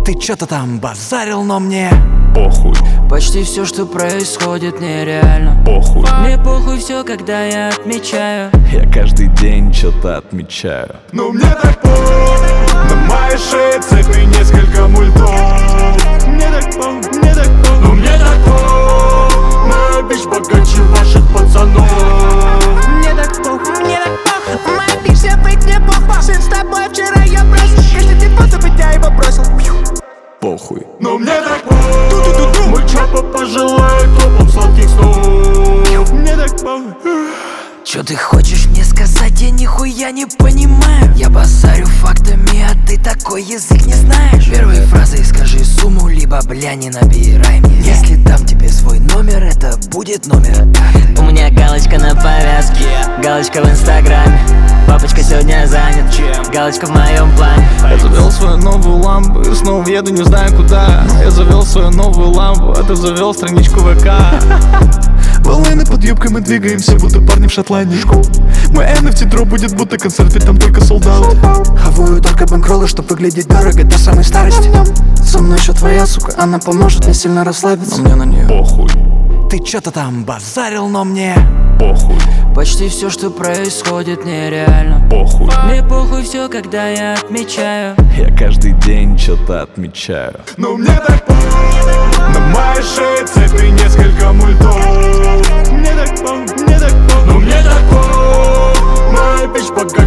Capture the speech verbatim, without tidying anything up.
Ты чё-то там базарил, но мне похуй. Почти все, что происходит, нереально. Похуй. Мне похуй все, когда я отмечаю. Я каждый день что-то отмечаю. Но мне так похуй. На моей шее цепи несколько мультов. Мне так похуй, мне так похуй. Но мне так похуй. Моя бич богаче ваших пацанов. Мне так похуй, мне так похуй. Моя бич вся быть мне похуй. Сын с тобой вчера я бросил. Каждый день просто быть я его бросил. Похуй. Но мне так похуй. Мой чапа пожелает топом сладких снов. Мне так похуй. Чё ты хочешь мне сказать, я нихуя не понимаю. Я базарю фактами, а ты такой язык не знаешь. Первые фразы скажи сумму, либо бля не набирай мне. Если дам тебе свой номер, это будет номер карты. У меня галочка на повязке, галочка в инстаграме. Папочка сегодня занят, чем? Галочка в моем плане. Я завел свою новую лампу и снова еду не знаю куда. Я завел свою новую лампу, а ты завел страничку ВК. Волны под юбкой, мы двигаемся, будто парни в Шотландии. Мой эн эф ти дроп будет, будто концерт, ведь там только солдат. Хавую только бэнкроллы, чтоб выглядеть дорого до самой старости. Со мной еще твоя сука, она поможет мне сильно расслабиться. Но мне на нее Похуй. Ты чё-то там базарил, но мне Похуй. Почти все, что происходит, нереально. Похуй. Мне похуй все, когда я отмечаю. Я каждый день что-то отмечаю. Но мне так похуй. На моей шее цепи несколько мультов. Мне так похуй, мне так похуй. Но мне так похуй. Моя бич богаче